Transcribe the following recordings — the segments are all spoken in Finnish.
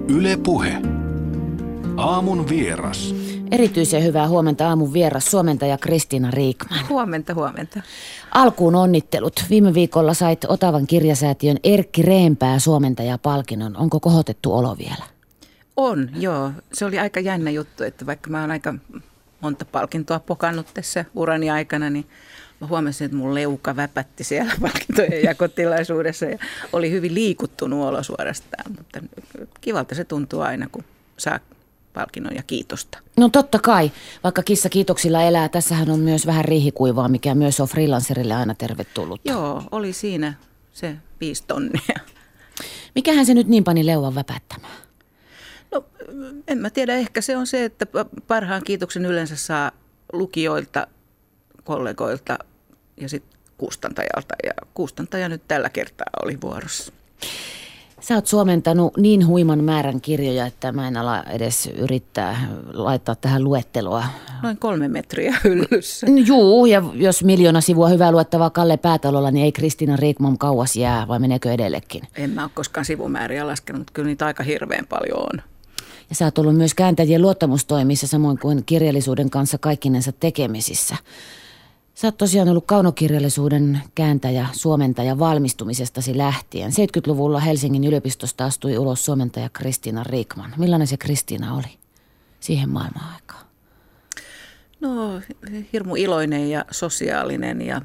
Yle Puhe. Aamun vieras. Erityisen hyvää huomenta aamun vieras, suomentaja Kristiina Riikman. Huomenta. Alkuun onnittelut. Viime viikolla sait Otavan kirjasäätiön Erkki Reenpää suomentajapalkinnon. Onko kohotettu olo vielä? On, joo. Se oli aika jännä juttu, että vaikka mä oon aika monta palkintoa pokannut tässä urani aikana, niin mä huomasin, että mun leuka väpätti siellä palkintojen jakotilaisuudessa ja oli hyvin liikuttunut olo suorastaan. Mutta kivalta se tuntuu aina, kun saa palkinnon ja kiitosta. No totta kai, vaikka kissa kiitoksilla elää, tässähän on myös vähän riihikuivaa, mikä myös on freelancerille aina tervetullut. Joo, oli siinä se 5 tonnia. Mikähän se nyt niin pani leuan väpättämään? No en mä tiedä, ehkä se on se, että parhaan kiitoksen yleensä saa lukijoilta, kollegoilta ja sitten kustantajalta. Ja kustantaja nyt tällä kertaa oli vuorossa. Sä oot suomentanut niin huiman määrän kirjoja, että mä en ala edes yrittää laittaa tähän luetteloa. Noin 3 metriä hyllyssä. Juu, ja jos 1 000 000 sivua hyvää luettavaa Kalle Päätalolla, niin ei Kristiina Riikman kauas jää, vai meneekö edellekin? En mä ole koskaan sivumääriä laskenut, mutta kyllä niitä aika hirveän paljon on. Ja sä oot ollut myös kääntäjien luottamustoimissa, samoin kuin kirjallisuuden kanssa kaikkinensa tekemisissä. Sä oot tosiaan ollut kaunokirjallisuuden kääntäjä, suomentaja valmistumisestasi lähtien. 70-luvulla Helsingin yliopistosta astui ulos suomentaja Kristiina Riikman. Millainen se Kristiina oli siihen maailman aikaan? No hirmu iloinen ja sosiaalinen ja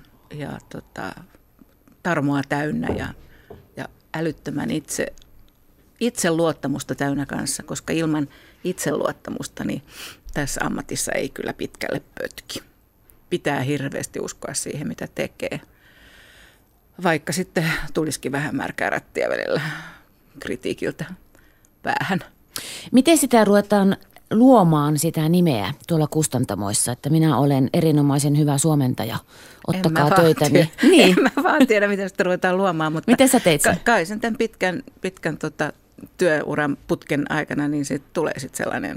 tarmoa täynnä ja älyttömän itseluottamusta täynnä kanssa, koska ilman itseluottamusta niin tässä ammatissa ei kyllä pitkälle pötki. Pitää hirveästi uskoa siihen, mitä tekee. Vaikka sitten tulisikin vähän märkää rättiä välillä kritiikiltä päähän. Miten sitä ruvetaan luomaan sitä nimeä tuolla kustantamoissa, että minä olen erinomaisen hyvä suomentaja, ottakaa töitäni. Niin. En mä vaan tiedä, miten sitä ruvetaan luomaan. Mutta miten sä teit sen? Kai sen tämän pitkän työuran putken aikana, niin siitä tulee sitten sellainen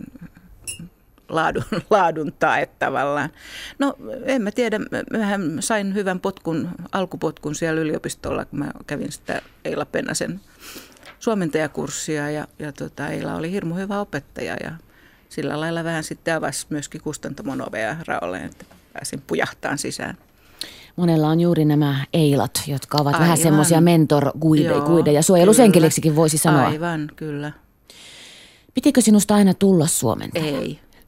laadun tae tavallaan. No en mä tiedä, mähän sain hyvän alkupotkun siellä yliopistolla, kun mä kävin sitä Eila Pennasen suomentajakurssia ja Eila oli hirmu hyvä opettaja ja sillä lailla vähän sitten avasi myöskin kustantamon ovea raolle, että pääsin pujahtaan sisään. Monella on juuri nämä Eilat, jotka ovat vähän semmoisia mentor-guideja. Suojelusenkeliksikin voisi sanoa. Aivan, kyllä. Pitikö sinusta aina tulla suomentaja?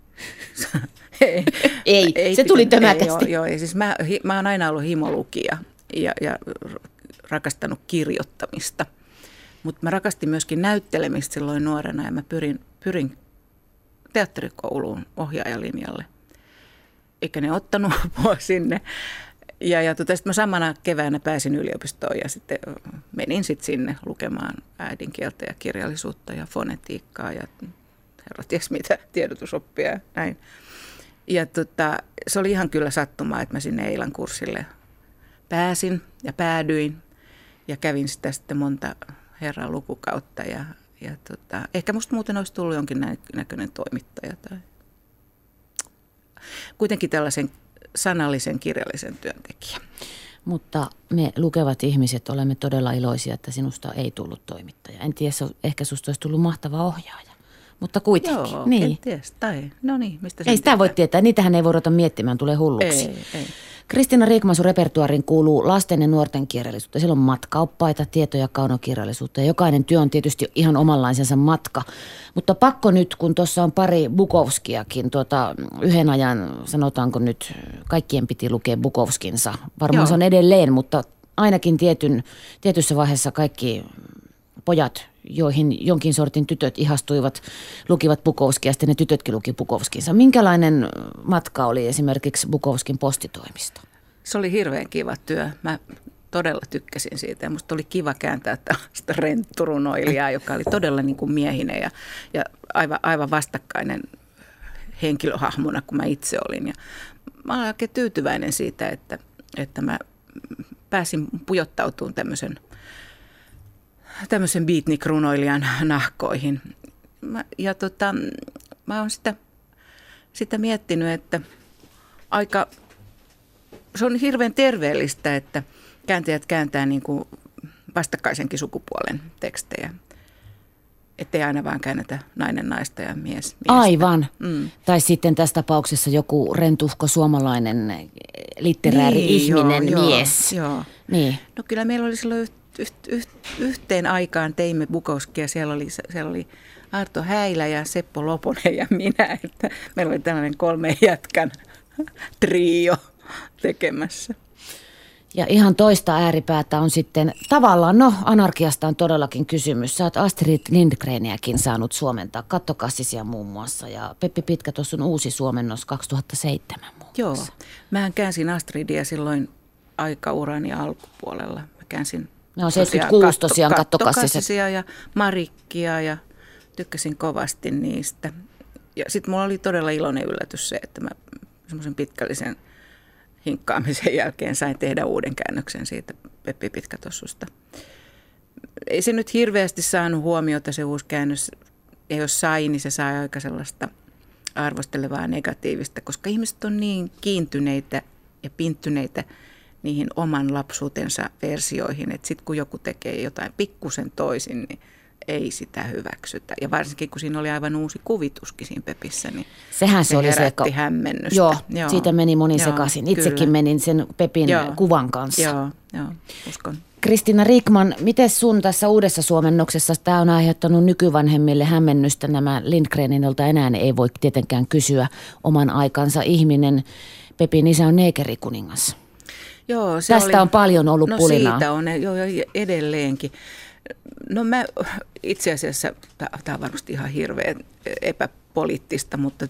Ei. Se tuli tömäkästi. Joo, siis mä oon aina ollut himolukija ja rakastanut kirjoittamista. Mutta mä rakastin myöskin näyttelemistä silloin nuorena ja mä pyrin teatterikouluun ohjaajalinjalle. Eikä ne ottanut mua sinne. Ja sitten mä samana keväänä pääsin yliopistoon ja sitten menin sinne lukemaan äidinkieltä ja kirjallisuutta ja fonetiikkaa ja herra ties mitä, tiedotusoppia ja näin. Ja se oli ihan kyllä sattumaa, että mä sinne Eilan kurssille pääsin ja päädyin ja kävin sitä sitten monta herran lukukautta ja ehkä musta muuten olisi tullut jonkin näköinen toimittaja tai kuitenkin tällaisen sanallisen kirjallisen työntekijä. Mutta me lukevat ihmiset olemme todella iloisia, että sinusta ei tullut toimittaja. En tiedä, ehkä susta olisi tullut mahtava ohjaaja. Mutta kuitenkin. Joo, niin. kenties. Tai, no niin, mistä sen ei sitä voi tietää. Niitähän ei voi ruveta miettimään, tulee hulluksi. Ei. Kristiina Riikman, sun repertuariin kuuluu lasten ja nuorten kirjallisuutta. Siellä on matkaoppaita, tieto- ja kaunokirjallisuutta. Ja jokainen työ on tietysti ihan omanlaisensa matka. Mutta pakko nyt, kun tuossa on pari Bukowskiakin, yhden ajan, sanotaanko nyt, kaikkien piti lukea Bukowskinsa. Varmaan se on edelleen, mutta ainakin tietyssä vaiheessa kaikki pojat, joihin jonkin sortin tytöt ihastuivat, lukivat Bukowskia, ja sitten ne tytötkin luki Bukowskinsa. Minkälainen matka oli esimerkiksi Bukowskin postitoimisto? Se oli hirveän kiva työ. Mä todella tykkäsin siitä ja musta oli kiva kääntää tällaista rentturunoilijaa, joka oli todella niin kuin miehinen ja aivan vastakkainen henkilöhahmona kuin mä itse olin. Ja mä olen oikein tyytyväinen siitä, että mä pääsin pujottautumaan tämmöisen beatnik-runoilijan nahkoihin. Mä oon sitä miettinyt, että se on hirveän terveellistä, että kääntäjät kääntää niin kuin vastakkaisenkin sukupuolen tekstejä. Että ettei aina vaan käännetä nainen naista ja mies miestä. Aivan. Tai sitten tässä tapauksessa joku rentuhko suomalainen litterääri-ihminen mies. Joo. Niin. No kyllä meillä oli silloin yhteen aikaan teimme Bukowskia. Siellä oli Arto Häilä ja Seppo Loponen ja minä. Että meillä oli tällainen 3 jätkän trio tekemässä. Ja ihan toista ääripäätä on sitten tavallaan, anarkiasta on todellakin kysymys. Sä oot Astrid Lindgreniäkin saanut suomentaa, Kattokassisia muun muassa. Ja Peppi Pitkä, tuossa on uusi suomennos 2007 muun muassa. Joo, mähän käänsin Astridia silloin aikaurani alkupuolella. Mä käänsin 76 tosiaan Kattokassisia ja Marikkia ja tykkäsin kovasti niistä. Ja sitten mulla oli todella iloinen yllätys se, että mä semmoisen pitkällisen hinkkaamisen jälkeen sain tehdä uuden käännöksen siitä Peppi Pitkätossusta. Ei se nyt hirveästi saanut huomiota se uusi käännös, ja jos sai, niin se sai aika sellaista arvostelevaa negatiivista, koska ihmiset on niin kiintyneitä ja pinttyneitä niihin oman lapsuutensa versioihin, että sitten kun joku tekee jotain pikkusen toisin, niin ei sitä hyväksytä. Ja varsinkin kun siinä oli aivan uusi kuvituskin siinä Pepissä, niin sehän se oli herätti hämmennystä. Joo, siitä meni moni sekaisin. Itsekin kyllä menin sen Pepin kuvan kanssa. Joo, uskon. Kristiina Rikman, miten sun tässä uudessa suomennoksessa tämä on aiheuttanut nykyvanhemmille hämmennystä? Nämä Lindgrenilta enää ei voi tietenkään kysyä oman aikansa ihminen. Pepin isä on neekerikuningas. Joo, tästä on paljon ollut pulinaa. Siitä on edelleenkin. No mä itse asiassa, tämä on varmasti ihan hirveän epäpoliittista, mutta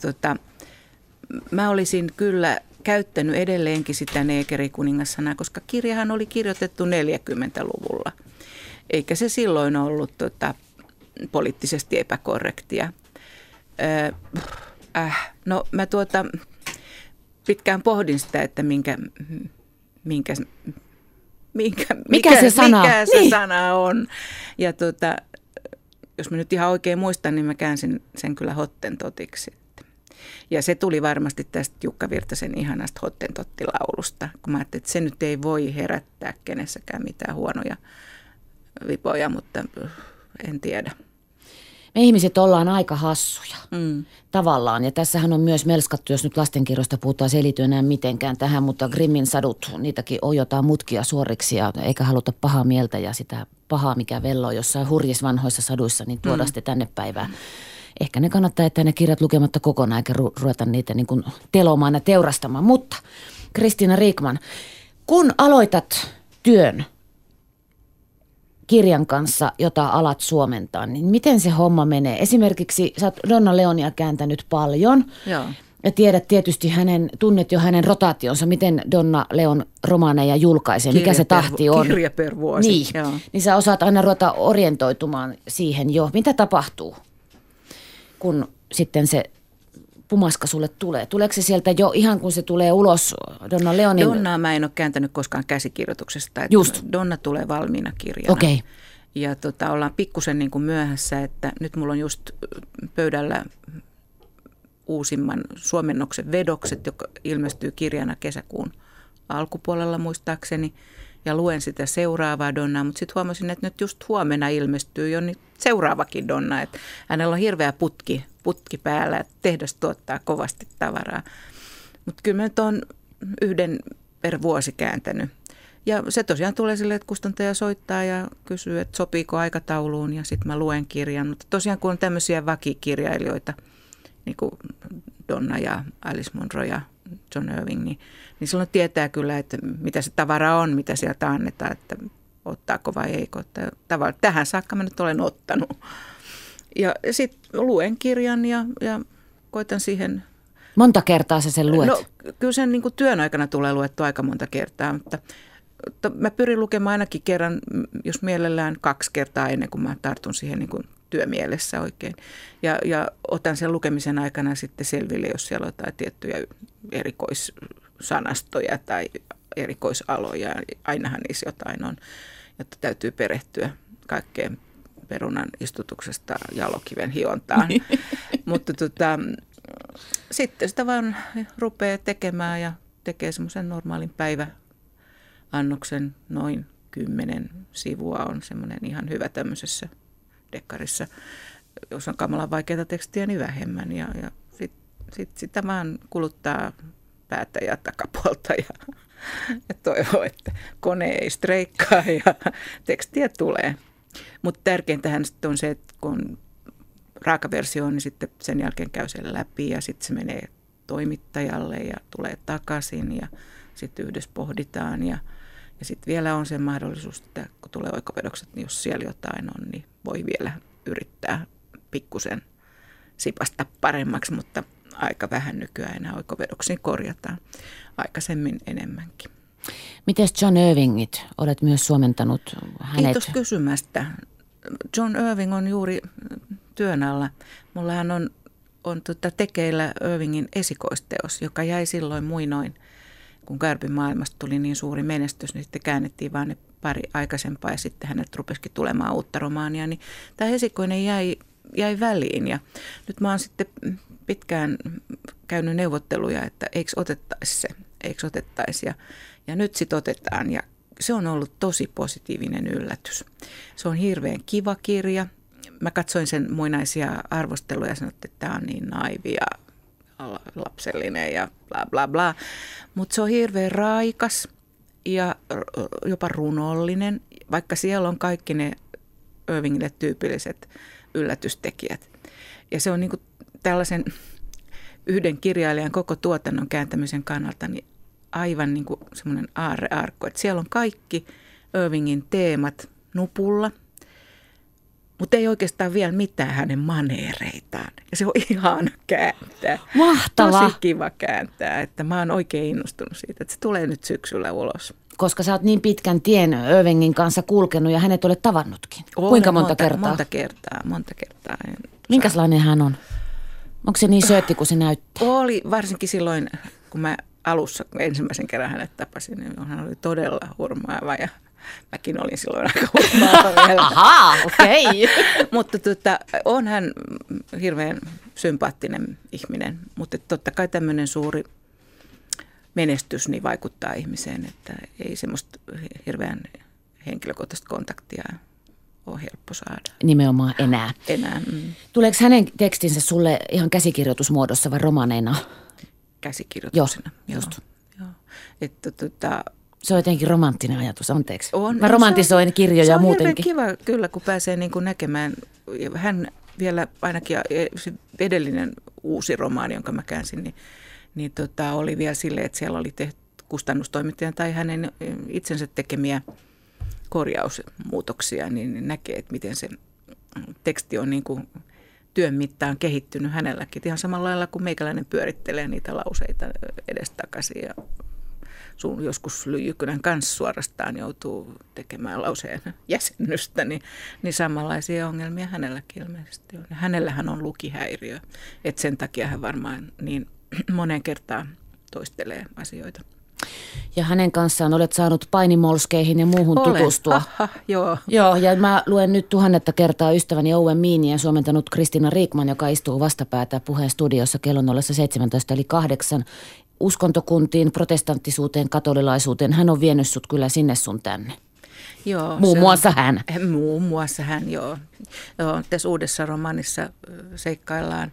mä olisin kyllä käyttänyt edelleenkin sitä neekerikuningas-sanaa, koska kirjahan oli kirjoitettu 40-luvulla. Eikä se silloin ollut poliittisesti epäkorrektia. No mä pitkään pohdin sitä, että mikä se sana on. Ja jos mä nyt ihan oikein muistan, niin mä käänsin sen kyllä Hottentotiksi. Ja se tuli varmasti tästä Jukka Virtasen ihanasta Hottentotti-laulusta, kun mä ajattelin, että se nyt ei voi herättää kenessäkään mitään huonoja vipoja, mutta en tiedä. Me ihmiset ollaan aika hassuja tavallaan, ja tässähän on myös melskattu, jos nyt lastenkirjoista puhutaan, se ei liity enää mitenkään tähän, mutta Grimmin sadut, niitäkin ojotaan mutkia suoriksi ja eikä haluta pahaa mieltä ja sitä pahaa, mikä velloo jossain hurjissa vanhoissa saduissa, niin tuoda sitten tänne päivään. Ehkä ne kannattaa jättää ne kirjat lukematta kokonaan eikä ruveta niitä niin kuin telomaan ja teurastamaan. Mutta Kristiina Rikman, kun aloitat työn kirjan kanssa, jota alat suomentaa, niin miten se homma menee? Esimerkiksi sä oot Donna Leonia kääntänyt paljon. Joo. Ja tiedät tietysti tunnet jo hänen rotaationsa, miten Donna Leon romaaneja julkaisee, mikä se tahti on. Kirja per vuosi. Niin sä osaat aina ruveta orientoitumaan siihen jo. Mitä tapahtuu, kun sitten se pumaska sulle tulee? Tuleeko se sieltä jo ihan kun se tulee ulos Donna Leonin? Donnaa mä en ole kääntänyt koskaan käsikirjoituksesta. Just. Donna tulee valmiina kirjana. Okei. Ja ollaan pikkusen niin kuin myöhässä, että nyt mulla on just pöydällä uusimman suomennoksen Vedokset, joka ilmestyy kirjana kesäkuun alkupuolella muistaakseni. Ja luen sitä seuraavaa Donnaa, mutta sitten huomasin, että nyt just huomenna ilmestyy jo niin seuraavakin Donna. Että hänellä on hirveä putki päällä, että tehdas tuottaa kovasti tavaraa. Mutta kyllä mä nyt olen 1 per vuosi kääntänyt. Ja se tosiaan tulee silleen, että kustantaja soittaa ja kysyy, että sopiiko aikatauluun ja sitten mä luen kirjan. Mutta tosiaan kun on tämmöisiä vakikirjailijoita, niin kuin Donna ja Alice Munro ja John Irving, niin silloin tietää kyllä, että mitä se tavara on, mitä sieltä annetaan, että ottaako vai eikö. Tavallaan tähän saakka mä nyt olen ottanut. Ja sitten luen kirjan ja koitan siihen. Monta kertaa sä sen luet? No kyllä sen niin kuin työn aikana tulee luettu aika monta kertaa, mutta mä pyrin lukemaan ainakin kerran, jos mielellään 2 kertaa ennen kuin mä tartun siihen niin kuin työmielessä oikein. Ja otan sen lukemisen aikana sitten selville, jos siellä on jotain tiettyjä erikoissanastoja tai erikoisaloja. Ainahan niissä jotain on, jotta täytyy perehtyä kaikkeen perunan istutuksesta jalokiven hiontaan. Mutta sitten sitä vaan rupeaa tekemään ja tekee semmoisen normaalin päiväannoksen, noin 10 sivua on semmoinen ihan hyvä tämmöisessä dekkarissa. jos on kamalan vaikeaa tekstiä, niin vähemmän. Ja sit sitä vaan kuluttaa päätä ja takapuolta ja toivoo, että kone ei streikkaa ja tekstiä tulee. Mutta tärkeintähän sitten on se, että kun on raakaversio, niin sitten sen jälkeen käy sen läpi ja sitten se menee toimittajalle ja tulee takaisin ja sitten yhdessä pohditaan. Ja sitten vielä on se mahdollisuus, että kun tulee oikovedokset, niin jos siellä jotain on, niin voi vielä yrittää pikkusen sipasta paremmaksi, mutta aika vähän nykyään enää oikovedoksiin korjataan, aikaisemmin enemmänkin. Miten John Irvingit? Olet myös suomentanut hänet. Kiitos kysymästä. John Irving on juuri työn alla. Mullahan on tekeillä Irvingin esikoisteos, joka jäi silloin muinoin, kun Garpin maailmasta tuli niin suuri menestys, niin sitten käännettiin vaan ne pari aikaisempaa ja sitten hänet rupesikin tulemaan uutta romaania. Niin tämä esikoinen jäi väliin ja nyt mä oon sitten pitkään käynyt neuvotteluja, että eikö otettaisi. Ja nyt sitten otetaan ja se on ollut tosi positiivinen yllätys. Se on hirveän kiva kirja. Mä katsoin sen muinaisia arvosteluja ja sanoin, että tämä on niin naivi ja lapsellinen ja bla bla bla. Mutta se on hirveän raikas ja jopa runollinen, vaikka siellä on kaikki ne Irvingille tyypilliset yllätystekijät. Ja se on niinku tällaisen yhden kirjailijan koko tuotannon kääntämisen kannalta niin aivan niin kuin semmoinen aarrearkku. Että siellä on kaikki Irvingin teemat nupulla, mutta ei oikeastaan vielä mitään hänen maneereitaan. Ja se on ihana kääntää. Mahtavaa. Tosi kiva kääntää, että mä oon oikein innostunut siitä, että se tulee nyt syksyllä ulos. Koska sä oot niin pitkän tien Irvingin kanssa kulkenut ja hänet olet tavannutkin. Kuinka monta kertaa? Monta kertaa. Minkälainen hän on? Onko se niin söötti kuin se näyttää? Oli varsinkin silloin, kun mä alussa ensimmäisen kerran hänet tapasin, niin hän oli todella hurmaava ja mäkin olin silloin aika hurmaava vielä. Ahaa, okei. Okay. Mutta on hän hirveän sympaattinen ihminen, mutta totta kai tämmöinen suuri menestys niin vaikuttaa ihmiseen, että ei semmoista hirveän henkilökohtaista kontaktia ole helppo saada. Nimenomaan enää. Tuleeko hänen tekstinsä sulle ihan käsikirjoitusmuodossa vai romaneina? Käsikirjoituksena. Joo. Että se on jotenkin romanttinen ajatus, anteeksi. Mä romantisoin kirjoja muutenkin. Se on kiva kyllä, kun pääsee niin kuin näkemään. Hän vielä ainakin se edellinen uusi romaani, jonka mä käänsin, niin oli vielä silleen, että siellä oli tehty kustannustoimittajan tai hänen itsensä tekemiä korjausmuutoksia, niin näkee, että miten se teksti on niin kuin työn mittaan kehittynyt hänelläkin. Ihan samalla lailla kuin meikäläinen pyörittelee niitä lauseita edestakaisin ja joskus Lyijykynän kanssa suorastaan joutuu tekemään lauseen jäsennystä, niin samanlaisia ongelmia hänelläkin ilmeisesti on. Hänellähän on lukihäiriö, että sen takia hän varmaan niin moneen kertaan toistelee asioita. Ja hänen kanssaan olet saanut painimolskeihin ja muuhun tutustua. Joo. Joo, ja mä luen nyt 1000 kertaa ystäväni Owen Meania suomentanut Kristiina Riikman, joka istuu vastapäätä Puheen studiossa kello 017 eli 8. Uskontokuntiin, protestanttisuuteen, katolilaisuuteen. Hän on vienyt sut kyllä sinne sun tänne. Joo, Muun muassa hän, joo. Tässä uudessa romaanissa seikkaillaan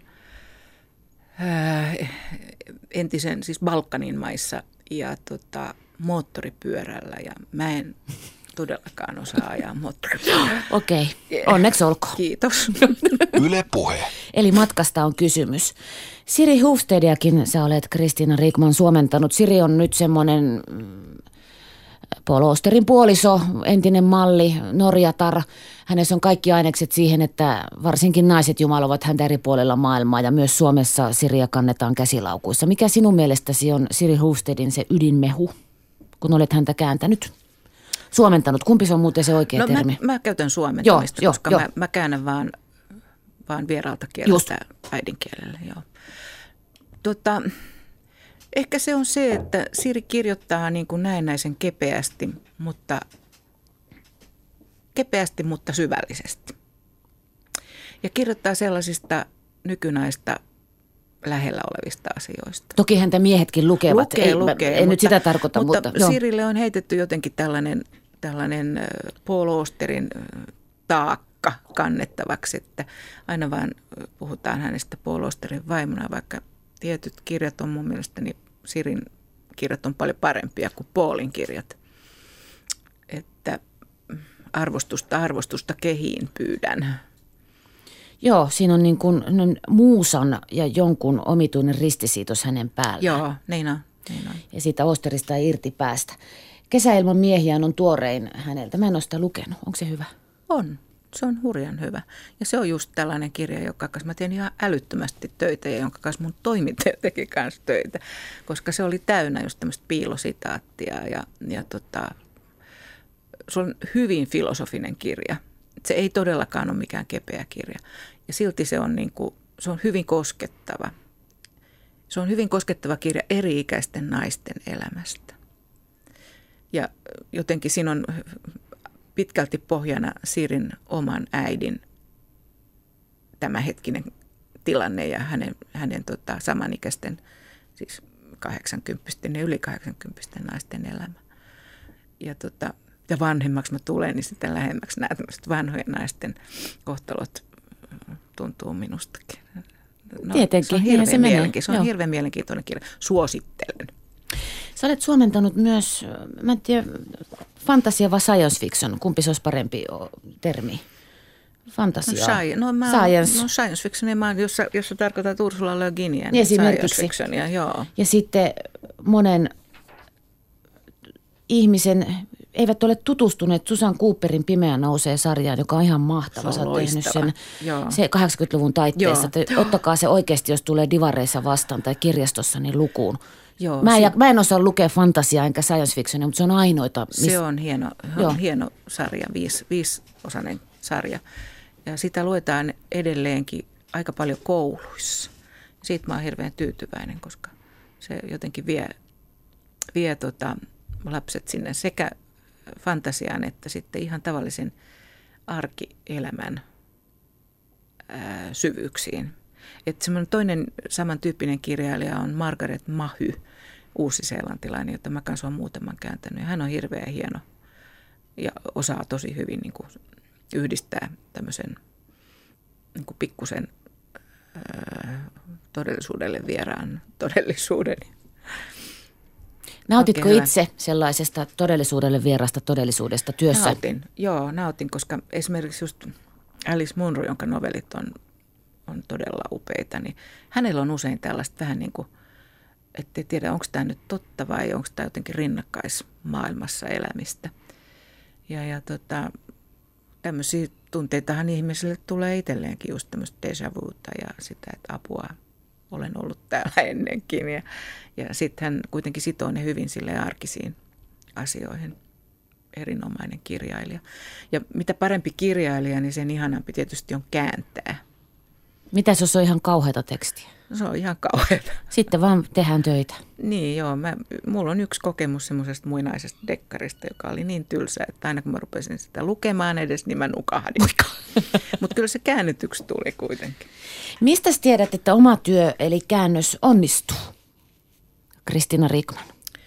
entisen, siis Balkanin maissa ja moottoripyörällä ja mä en todellakaan osaa ajaa moottoripyörällä. Okei, onneksi olkoon. Kiitos. Yle Puhe. Eli matkasta on kysymys. Siri Hufstediakin sä olet Kristiina Riikman suomentanut. Siri on nyt semmoinen Paul Austerin puoliso, entinen malli, norjatar. Hänessä on kaikki ainekset siihen, että varsinkin naiset jumalovat häntä eri puolella maailmaa ja myös Suomessa Siriä kannetaan käsilaukuissa. Mikä sinun mielestäsi on Siri Hufstedin se ydinmehu, kun olet häntä kääntänyt? Suomentanut. Kumpi se on muuten se oikea termi? Mä käytän suomentamista, koska mä käännän vaan vieraalta kieleltä äidinkielelle. Joo. Ehkä se on se, että Siri kirjoittaa niin kuin näennäisen kepeästi, mutta syvällisesti. Ja kirjoittaa sellaisista nykynaista lähellä olevista asioista. Toki häntä miehetkin lukevat. Lukee, en nyt sitä tarkoita. Mutta Sirille on heitetty jotenkin tällainen Paul Austerin taakka taakka kannettavaksi, että aina vaan puhutaan hänestä Paul Austerin vaimona, vaikka tietyt kirjat on mun mielestäni, Sirin kirjat on paljon parempia kuin Paulin kirjat. Että arvostusta kehiin pyydän. Joo, siinä on niin kuin muusan ja jonkun omituinen ristisiitos hänen päällään. Joo, niin on. Ja siitä Austerista ei irti päästä. Kesä ilman miehiä on tuorein häneltä. Mä en ole sitä lukenut. Onko se hyvä? On. Se on hurjan hyvä. Ja se on just tällainen kirja, jonka kanssa mä teen ihan älyttömästi töitä ja jonka kanssa mun toimittaja teki kanssa töitä. Koska se oli täynnä just tämmöistä piilositaattia ja se on hyvin filosofinen kirja. Se ei todellakaan ole mikään kepeä kirja. Ja silti se on, se on hyvin koskettava. Se on hyvin koskettava kirja eri-ikäisten naisten elämästä. Ja jotenkin siinä on pitkälti pohjana Sirin oman äidin tämänhetkinen tilanne ja hänen samanikäisten, siis 80 ja yli 80 naisten elämä. Ja vanhemmaksi mä tulen, niin sitten lähemmäksi nämä tämmöiset vanhojen naisten kohtalot tuntuu minustakin. No, tietenkin, se on hirveän mielenkiintoinen kirja. Suosittelen. Sä olet suomentanut myös, mä en tiedä, fantasia vai science fiction, kumpi se olisi parempi termi? Fantasia. Science fiction, jossa tarkoittaa Ursula Le Guinin. Esimerkiksi. Science fictionia, joo. Ja sitten monen ihmisen eivät ole tutustuneet Susan Cooperin Pimeä nousee -sarjaan, joka on ihan mahtava. Se on loistava. Sen joo. Se 80-luvun taitteessa. Ottakaa se oikeasti, jos tulee divareissa vastaan tai kirjastossa, niin lukuun. Joo, mä en osaa lukea fantasiaa enkä science fictionia, mutta se on ainoita. Se on hieno sarja, 5-osainen sarja. Ja sitä luetaan edelleenkin aika paljon kouluissa. Siitä mä oon hirveän tyytyväinen, koska se jotenkin vie lapset sinne sekä fantasiaan että sitten ihan tavallisen arkielämän syvyyksiin. Että semmoinen toinen samantyyppinen kirjailija on Margaret Mahy, uusi-seelantilainen, jota mä kanssa olen muutaman kääntänyt. Ja hän on hirveän hieno ja osaa tosi hyvin niin kuin yhdistää tämmöisen niin kuin pikkusen todellisuudelle vieraan todellisuuden. Nautitko itse sellaisesta todellisuudelle vieraasta todellisuudesta työssä? Nautin, koska esimerkiksi just Alice Munro, jonka novellit on todella upeita, niin hänellä on usein tällaista vähän niin kuin, ettei tiedä, onko tämä nyt totta vai onko tämä jotenkin rinnakkaismaailmassa elämistä. Ja tämmöisiä tunteitahan ihmisille tulee itselleenkin just tämmöistä déjà vuuta ja sitä, että apua, olen ollut täällä ennenkin. Ja sitten hän kuitenkin sitoo ne hyvin silleen arkisiin asioihin. Erinomainen kirjailija. Ja mitä parempi kirjailija, niin sen ihanampi tietysti on kääntää. Mitä jos on ihan kauheata tekstiä? Se on ihan kauheata. Sitten vaan tehdään töitä. Niin joo, mulla on yksi kokemus semmoisesta muinaisesta dekkarista, joka oli niin tylsä, että aina kun mä rupesin sitä lukemaan edes, niin mä nukahdin. Mutta kyllä se käännetyksi tuli kuitenkin. Mistä tiedät, että oma työ eli käännös onnistuu? Kristiina Rikman.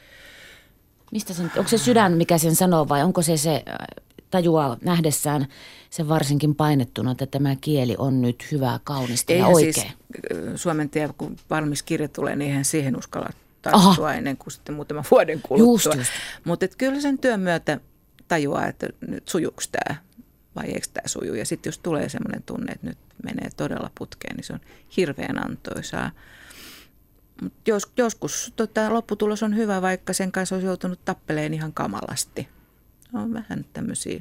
Onko se sydän, mikä sen sanoo vai onko se tajuaa nähdessään sen varsinkin painettuna, että tämä kieli on nyt hyvää, kaunista ja oikein? Siis suomentaja, kun valmis kirja tulee, niin eihän siihen uskalla tarttua ennen kuin sitten muutaman vuoden kuluttua. Mutta kyllä sen työn myötä tajuaa, että nyt sujuuko tämä vai eikö tämä suju. Ja sitten jos tulee semmoinen tunne, että nyt menee todella putkeen, niin se on hirveän antoisaa. Mutta joskus lopputulos on hyvä, vaikka sen kanssa olisi joutunut tappeleen ihan kamalasti. On vähän tämmöisiä,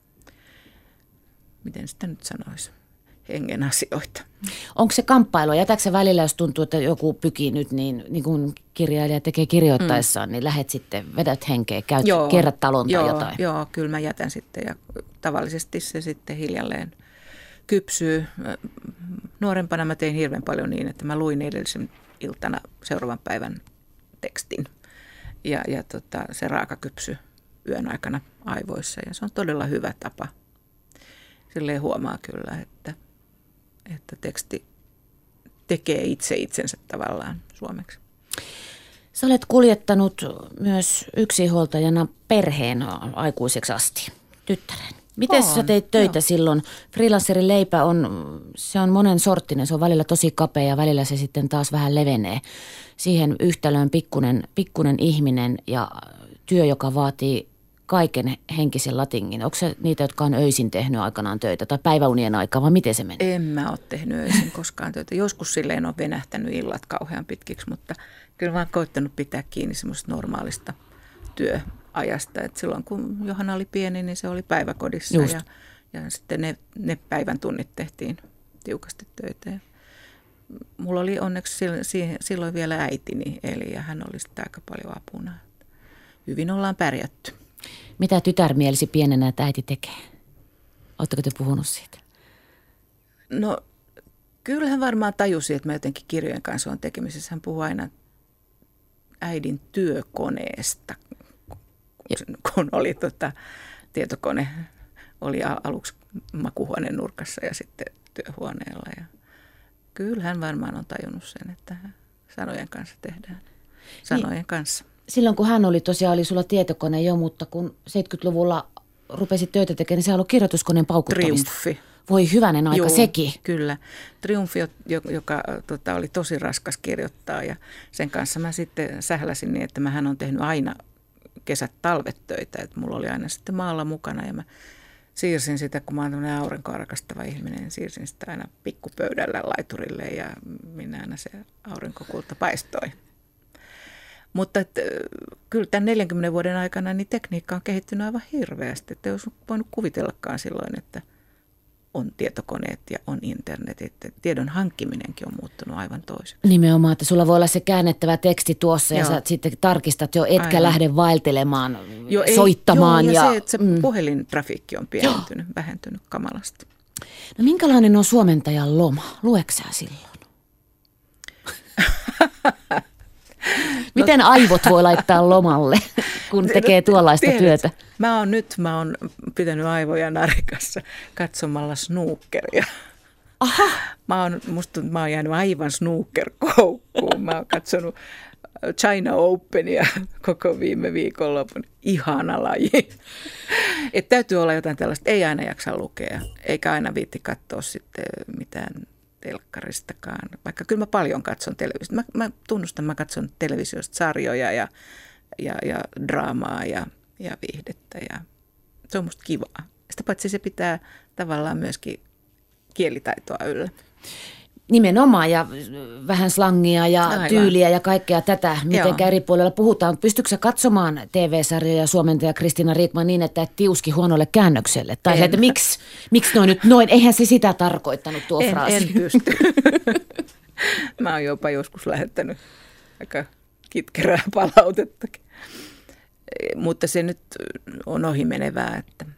miten sitä nyt sanoisi, hengen asioita. Onko se kamppailua? Jätätkö se välillä, jos tuntuu, että joku pykii nyt, niin kuin kirjailija tekee kirjoittaessaan, niin lähet sitten, vedät henkeä, kierrät talon tai jotain? Joo, kyllä mä jätän sitten ja tavallisesti se sitten hiljalleen kypsyy. Nuorempana mä tein hirveän paljon niin, että mä luin edellisen iltana seuraavan päivän tekstin ja se raaka kypsy yön aikana aivoissa ja se on todella hyvä tapa. Silleen huomaa kyllä, että teksti tekee itsensä tavallaan suomeksi. Sä olet kuljettanut myös yksinhuoltajana perheen aikuiseksi asti, tyttären. Miten sä teit töitä silloin? Freelancerin leipä se on monen sorttinen, se on välillä tosi kapea ja välillä se sitten taas vähän levenee. Siihen yhtälöön pikkunen ihminen ja työ, joka vaatii kaiken henkisen latingin. Onko se niitä, jotka on öisin tehnyt aikanaan töitä tai päiväunien aikaa, vai miten se menee? En mä ole tehnyt öisin koskaan töitä. Joskus silleen on venähtänyt illat kauhean pitkiksi, mutta kyllä mä oon koittanut pitää kiinni semmoista normaalista työajasta. Et silloin kun Johanna oli pieni, niin se oli päiväkodissa ja sitten ne päivän tunnit tehtiin tiukasti töitä. Ja mulla oli onneksi silloin vielä äitini eli ja hän oli sitten aika paljon apuna. Hyvin ollaan pärjätty. Mitä tytär mielisi pienenä, että äiti tekee? Oletteko te puhunut siitä? No kyllähän varmaan tajusi, että mä jotenkin kirjojen kanssa on tekemisissä. Hän puhuu aina äidin työkoneesta, kun oli tietokone. Oli aluksi makuuhuoneen nurkassa ja sitten työhuoneella. Ja kyllä hän varmaan on tajunnut sen, että sanojen kanssa tehdään. Sanojen kanssa. Silloin kun hän oli sulla tietokone jo, mutta kun 70-luvulla rupesit töitä tekemään, niin se oli kirjoituskoneen paukuttamista. Triumfi. Voi hyvänen aika sekin. Kyllä. Triumfi, joka oli tosi raskas kirjoittaa ja sen kanssa mä sitten sähläsin niin, että mähän on tehnyt aina kesät talvet töitä. Että mulla oli aina sitten maalla mukana ja mä siirsin sitä, kun mä oon tämmöinen aurinkoa rakastava ihminen, niin siirsin sitä aina pikkupöydällä laiturille ja minä aina se aurinkokulta paistoi. Mutta kyllä tämän 40 vuoden aikana niin tekniikka on kehittynyt aivan hirveästi. Että ei olisi voinut kuvitellakaan silloin, että on tietokoneet ja on internetit. Tiedon hankkiminenkin on muuttunut aivan toiseksi. Nimenomaan, että sulla voi olla se käännettävä teksti tuossa ja sä sitten tarkistat jo, etkä aivan. lähde vaeltelemaan, soittamaan. Joo, ja se, että se puhelintrafiikki on pienentynyt, vähentynyt kamalasti. No minkälainen on suomentajan loma? Lueksä silloin? Miten aivot voi laittaa lomalle, kun tekee tuollaista työtä? Mä oon pitänyt aivoja narikassa katsomalla snookeria. Aha. Mä oon jäänyt aivan snookerkoukkuun. Mä oon katsonut China Openia koko viime viikonlopun. Ihana laji. Et täytyy olla jotain tällaista. Ei aina jaksa lukea, eikä aina viitti katsoa sitten mitään telkkaristakaan. Vaikka kyllä mä paljon katson televisiota. Mä tunnustan, mä katson televisiosta sarjoja ja draamaa ja viihdettä. Ja se on musta kivaa. Sitä paitsi se pitää tavallaan myöskin kielitaitoa yllä. Nimenomaan ja vähän slangia ja aivan. Tyyliä ja kaikkea tätä, miten eri puolella puhutaan. Pystytkö sä katsomaan TV-sarjoja suomentaja Kristiina Rikman niin, että et tiuski huonolle käännökselle? Tai että miksi noin nyt noin? Eihän se sitä tarkoittanut tuo fraasi. En pysty. Mä oon jopa joskus lähettänyt aika kitkerää palautettakin. Mutta se nyt on ohimenevää, että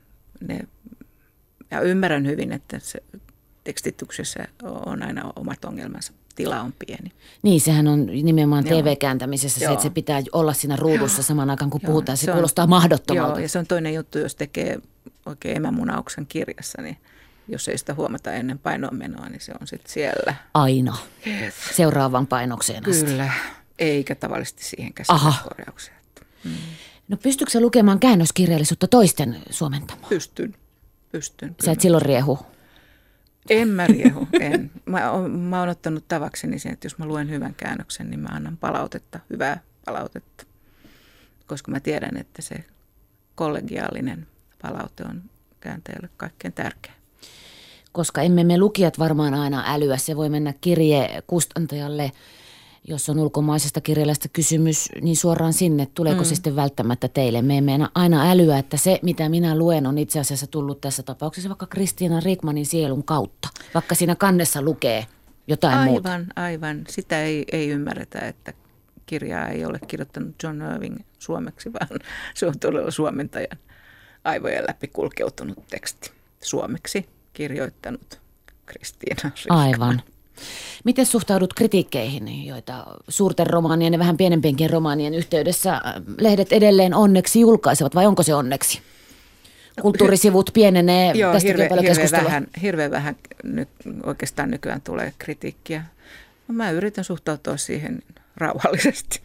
ja ymmärrän hyvin, että se tekstityksessä on aina omat ongelmansa. Tila on pieni. Niin, sehän on nimenomaan TV-kääntämisessä se, että se pitää olla siinä ruudussa saman aikaan, kun puhutaan. Se kuulostaa mahdottomalta. Joo, ja se on toinen juttu, jos tekee oikein emämunauksen kirjassa, niin jos ei sitä huomata ennen painoonmenoa, niin se on sitten siellä. Aina. Yes. Seuraavaan painokseen asti. Kyllä, eikä tavallisesti siihen käsikirjakorjaukseen. No pystytkö sä lukemaan käännöskirjallisuutta toisten suomentamaan? Pystyn. Sä et silloin riehu? En mä riehu, en. Mä oon ottanut tavakseni sen, että jos mä luen hyvän käännöksen, niin mä annan palautetta, hyvää palautetta. Koska mä tiedän, että se kollegiaalinen palaute on kääntäjälle kaikkein tärkeä. Koska emme me lukijat varmaan aina älyä. Se voi mennä kirjekustantajalle, jos on ulkomaisesta kirjailijasta kysymys, niin suoraan sinne. Tuleeko se sitten välttämättä teille? Me emme aina älyä, että se, mitä minä luen, on itse asiassa tullut tässä tapauksessa vaikka Kristiina Rikmanin sielun kautta. Vaikka siinä kannessa lukee jotain muuta. Aivan. Sitä ei ymmärretä, että kirjaa ei ole kirjoittanut John Irving suomeksi, vaan se on todella suomentajan aivojen läpi kulkeutunut teksti. Suomeksi kirjoittanut Kristiina Rikman. Aivan. Miten suhtaudut kritiikkeihin, joita suurten romaanien ja vähän pienempienkin romaanien yhteydessä lehdet edelleen onneksi julkaisevat, vai onko se onneksi? Kulttuurisivut pienenee, tästäkin on paljon keskustelua. Hirveän vähän oikeastaan nykyään tulee kritiikkiä. No, mä yritän suhtautua siihen rauhallisesti.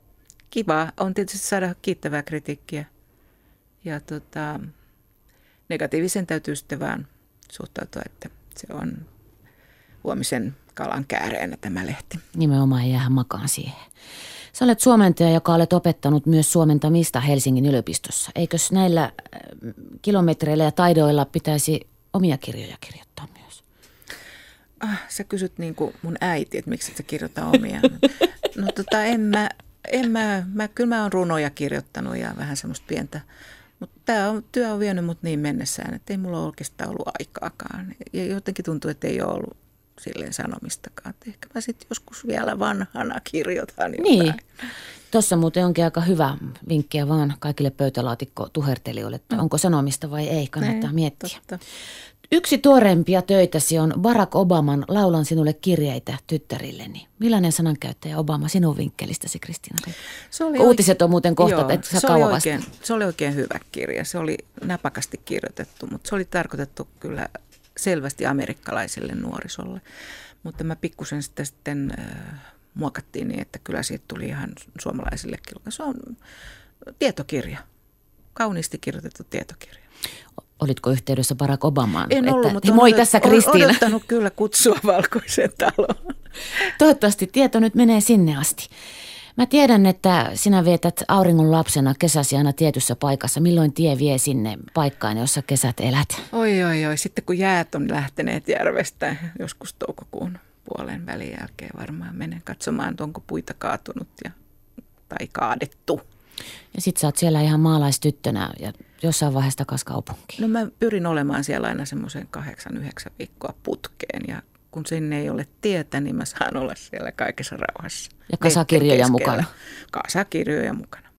Kivaa on tietysti saada kiittävää kritiikkiä. Ja negatiivisen täytyy sitten vaan suhtautua, että se on huomisen kalan kääreenä tämä lehti. Nimenomaan ei jää makaan siihen. Sä olet suomentaja, joka olet opettanut myös suomentamista Helsingin yliopistossa. Eikös näillä kilometreillä ja taidoilla pitäisi omia kirjoja kirjoittaa myös? Sä kysyt niin kuin mun äiti, että miksi et sä kirjoita omia. No kyllä mä oon runoja kirjoittanut ja vähän semmoista pientä. Mutta tämä työ on vienyt mut niin mennessään, että ei mulla ole oikeastaan ollut aikaakaan. Ja jotenkin tuntuu, että ei ole ollut silleen sanomistakaan. Että ehkä mä sitten joskus vielä vanhana kirjoitan jotain. Niin. Tuossa muuten onkin aika hyvä vinkkiä vaan kaikille pöytälaatikko-tuhertelijoille, että onko sanomista vai ei, kannattaa miettiä. Totta. Yksi tuoreimpia töitäsi on Barack Obaman Laulan sinulle kirjeitä tyttärilleni. Millainen sanankäyttäjä Obama sinun vinkkelistäsi, Kristiina? Uutiset on muuten kohta, että sä kauan vasta. Se oli oikein hyvä kirja. Se oli napakasti kirjoitettu, mutta se oli tarkoitettu kyllä selvästi amerikkalaiselle nuorisolle. Mutta mä pikkusen sitä sitten muokattiin niin, että kyllä siitä tuli ihan suomalaisillekin. Se on tietokirja, kauniisti kirjoitettu tietokirja. Olitko yhteydessä Barack Obamaan? En ollut, mutta moi tässä Kristiina. Odottanut kyllä kutsua Valkoiseen taloon. Toivottavasti tieto nyt menee sinne asti. Mä tiedän, että sinä vietät auringon lapsena kesäsi aina tietyssä paikassa. Milloin tie vie sinne paikkaan, jossa kesät elät? Oi. Sitten kun jäät on lähteneet järvestä, joskus toukokuun puolen välin jälkeen varmaan menen katsomaan, onko puita kaatunut tai kaadettu. Ja sit sä oot siellä ihan maalaistyttönä ja jossain vaiheessa takas kaupunkiin. No mä pyrin olemaan siellä aina semmoisen 8-9 viikkoa putkeen ja kun sinne ei ole tietä, niin mä saan olla siellä kaikessa rauhassa. Ja kasakirjoja mukana. Kasakirjoja mukana.